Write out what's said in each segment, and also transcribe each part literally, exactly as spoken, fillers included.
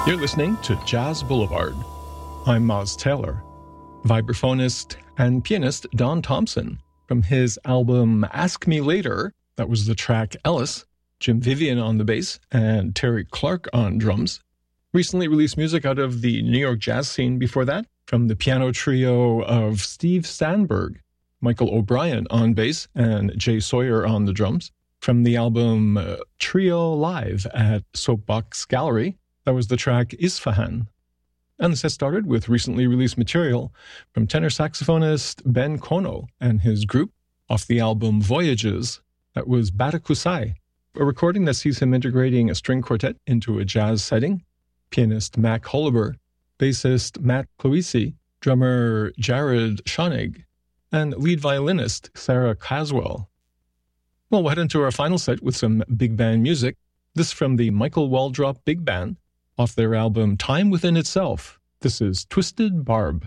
You're listening to Jazz Boulevard. I'm Moz Taylor. Vibraphonist and pianist Don Thompson, from his album Ask Me Later, that was the track Ellis, Jim Vivian on the bass, and Terry Clark on drums, recently released music out of the New York jazz scene before that, from the piano trio of Steve Sandberg, Michael O'Brien on bass, and Jay Sawyer on the drums, from the album uh, Trio Live at Soapbox Gallery. That was the track Isfahan. And the set started with recently released material from tenor saxophonist Ben Kono and his group off the album Voyages. That was Batakusai, a recording that sees him integrating a string quartet into a jazz setting. Pianist Mac Holliber, bassist Matt Cloisi, drummer Jared Schoenig, and lead violinist Sarah Caswell. Well, we'll head into our final set with some big band music. This from the Michael Waldrop Big Band, off their album Time Within Itself. This is Twisted Barb.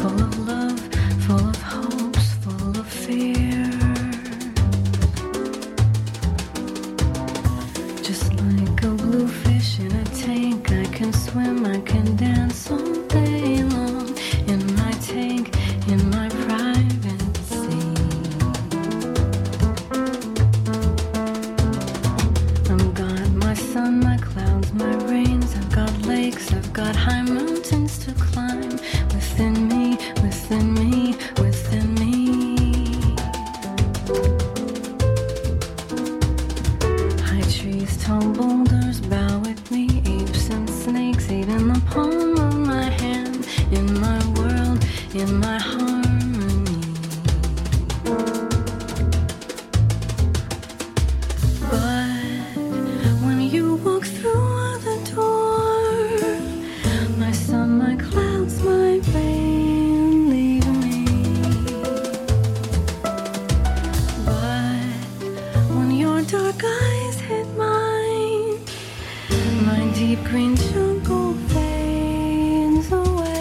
full of love, full of hopes, full of fear. Just like a blue fish in a tank, I can swim, I can dance all day long in my tank, in my private sea. I've got my sun, my clouds, my rains, I've got lakes, I've got high mountains to climb within me, within me, within me. High trees, tall boulders bow at me, apes and snakes eat in the palm of my hand, in my world, in my harmony. But when you walk through the door, my sun, my clouds, my rain leave me. But when your dark eyes hit mine, my deep green jungle fades away.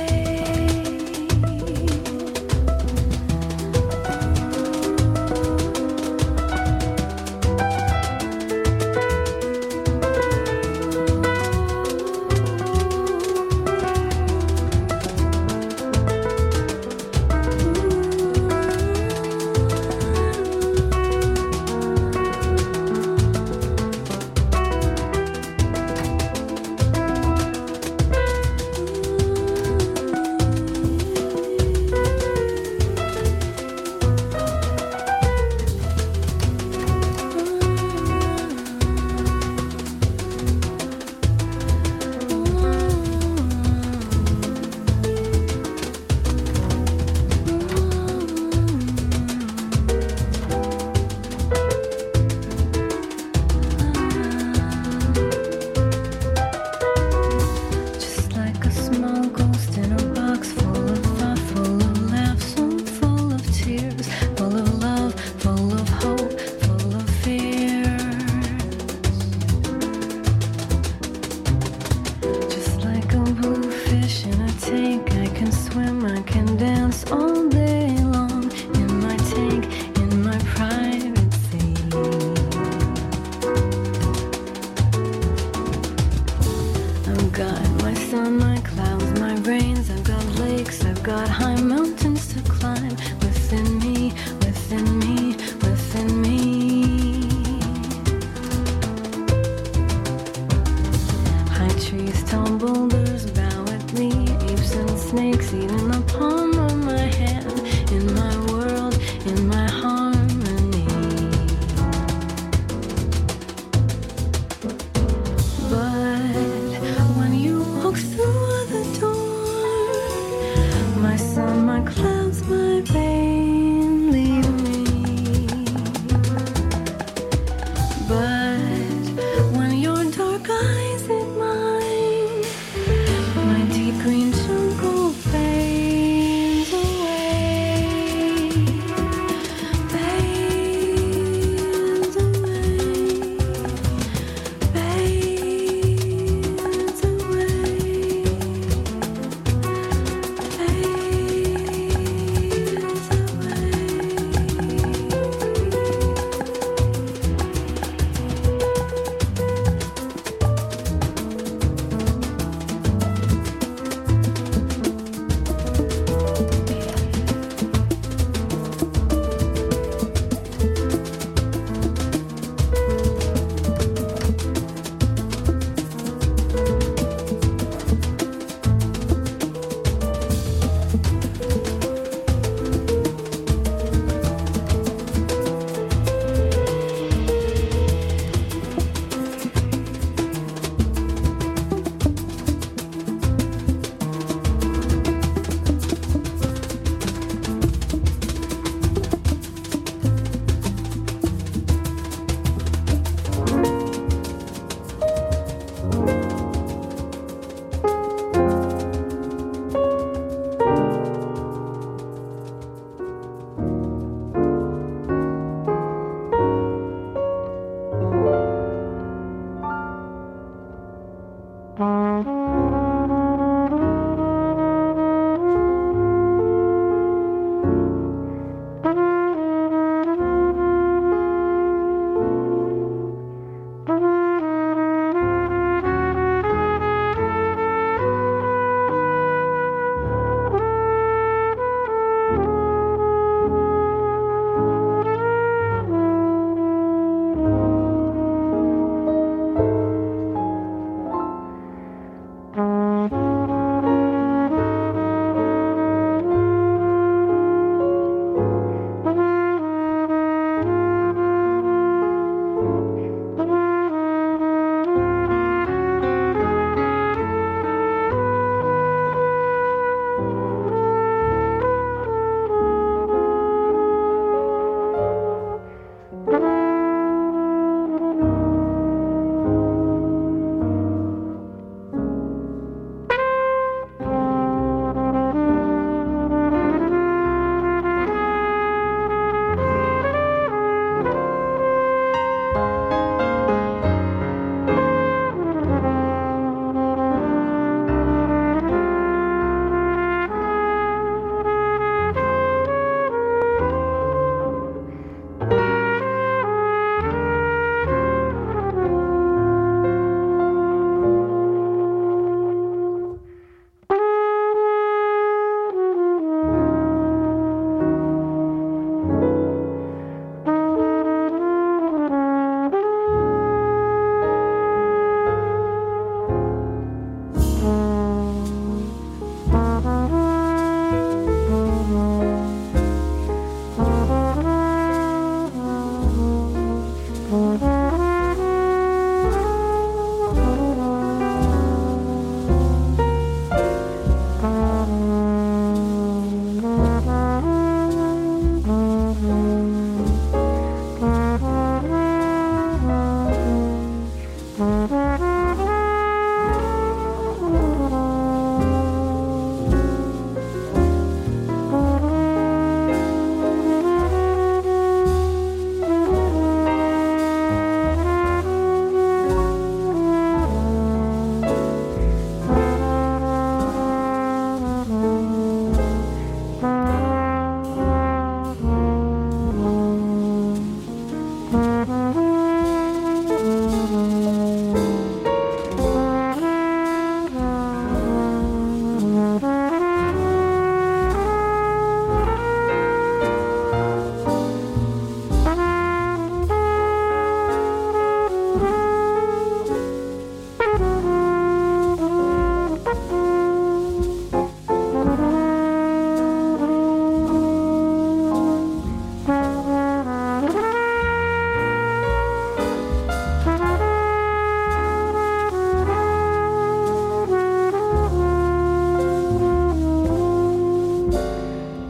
Just like a small ghost in a box, full of thought, full of laughs, so full of tears, full of love, full of hope, full of fears. Just like a blue fish in a tank, I can swim, I can dance all day long in my tank, in my private sea. I've got my sun, my clouds, my rains, I've got lakes, I've got high mountains to climb within me, within me, within me. High trees, tall boulders bow at me, apes and snakes eat in the palm of my hand, in my world, in my harmony. But when you walk through the door, my sun, my clouds,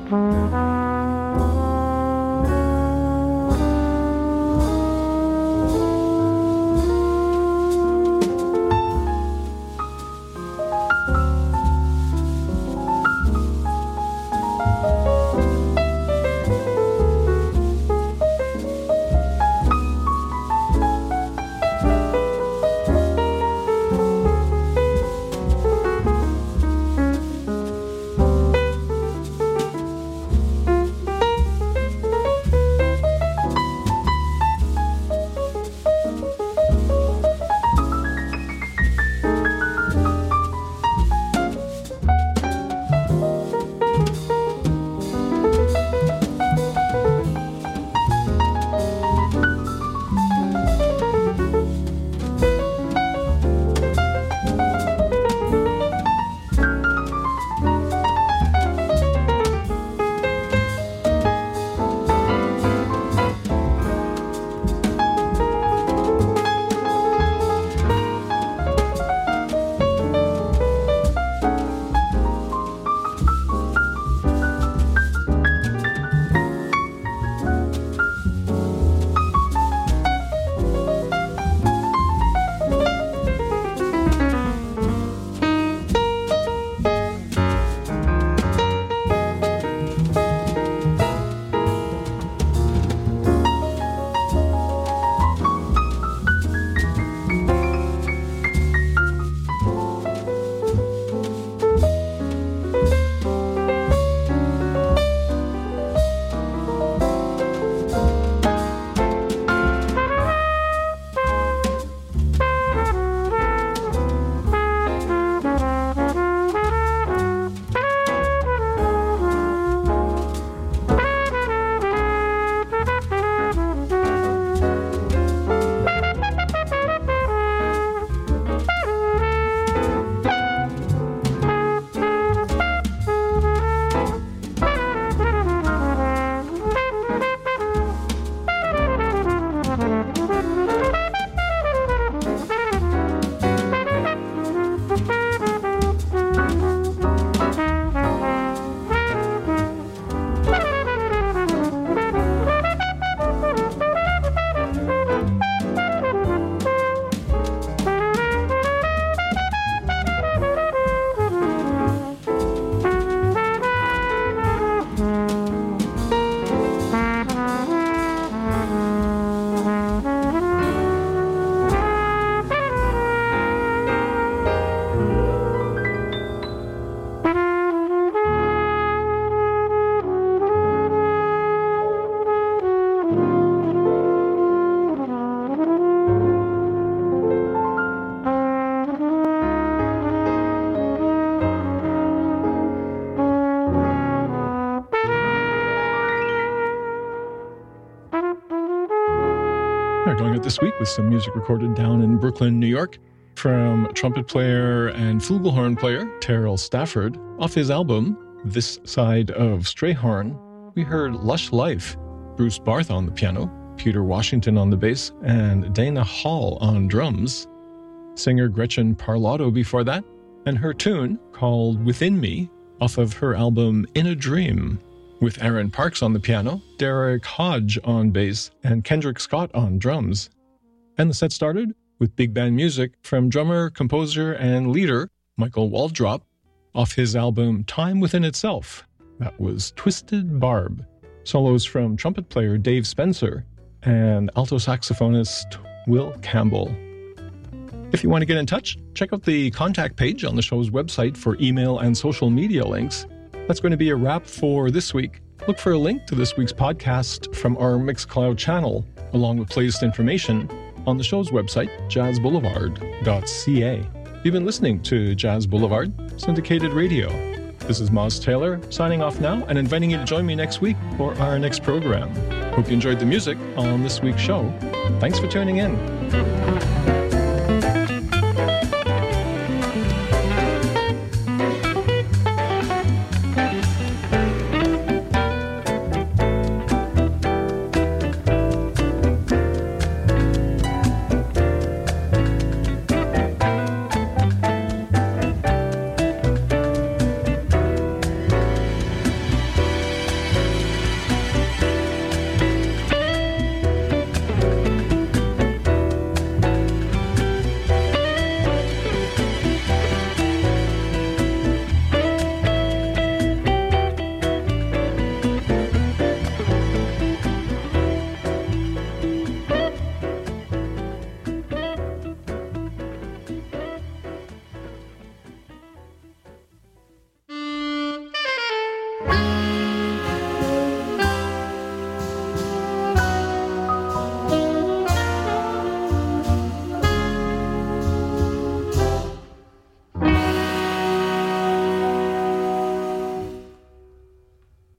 We're going out this week with some music recorded down in Brooklyn, New York, from trumpet player and flugelhorn player Terrell Stafford. Off his album, This Side of Strayhorn, we heard Lush Life, Bruce Barth on the piano, Peter Washington on the bass, and Dana Hall on drums. Singer Gretchen Parlato before that, and her tune, called Within Me, off of her album In a Dream, with Aaron Parks on the piano, Derek Hodge on bass, and Kendrick Scott on drums. And the set started with big band music from drummer, composer, and leader Michael Waldrop off his album Time Within Itself. That was Twisted Barb. Solos from trumpet player Dave Spencer and alto saxophonist Will Campbell. If you want to get in touch, check out the contact page on the show's website for email and social media links. That's going to be a wrap for this week. Look for a link to this week's podcast from our Mixcloud channel, along with playlist information on the show's website, jazz boulevard dot c a. You've been listening to Jazz Boulevard, syndicated radio. This is Moz Taylor, signing off now and inviting you to join me next week for our next program. Hope you enjoyed the music on this week's show. Thanks for tuning in.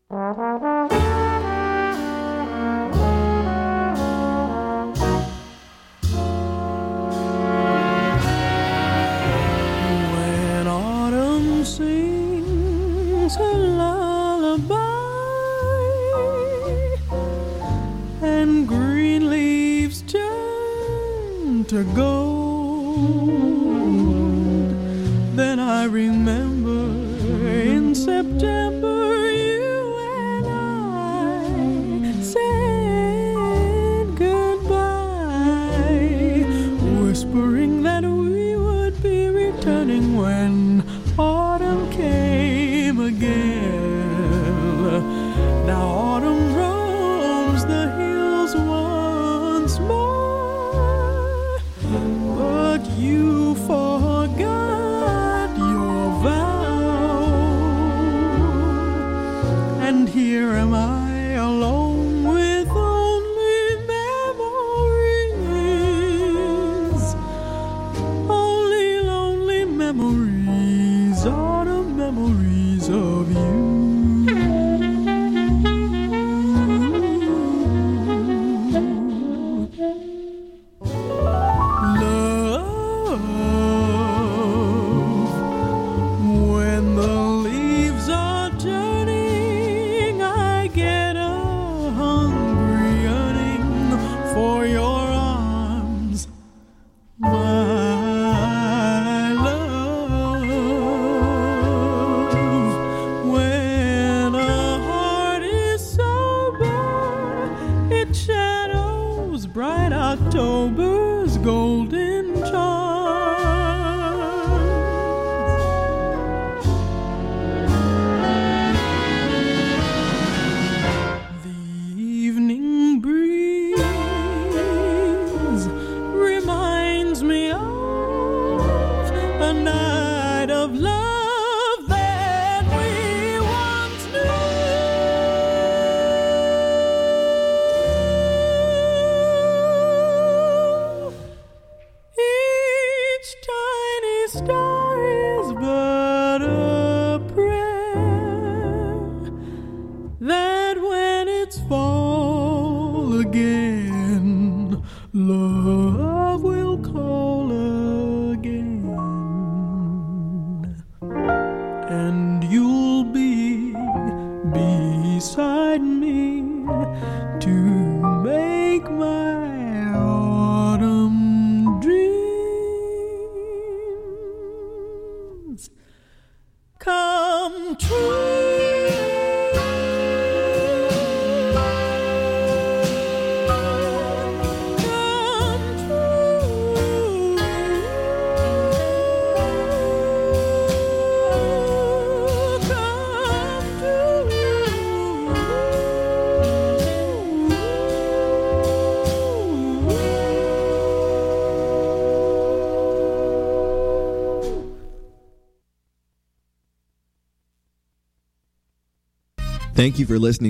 When autumn sings a lullaby and green leaves turn to gold, then I remember in September you and I said goodbye, whispering that we would be returning when autumn came again. Now autumn roams the hills once more, but you forgot your vow, and here am I alone with only memories, only lonely memories, autumn memories of you. Love, when the leaves are turning, I get a hungry yearning for your arms, my love. When a heart is sober, it shadows bright October's golden charms. The evening breeze reminds me of a night of love that we once knew. Each tiny star is but a prayer that when it's fall again, love will call again, and you'll be beside me to make my autumn dreams come true. Thank you for listening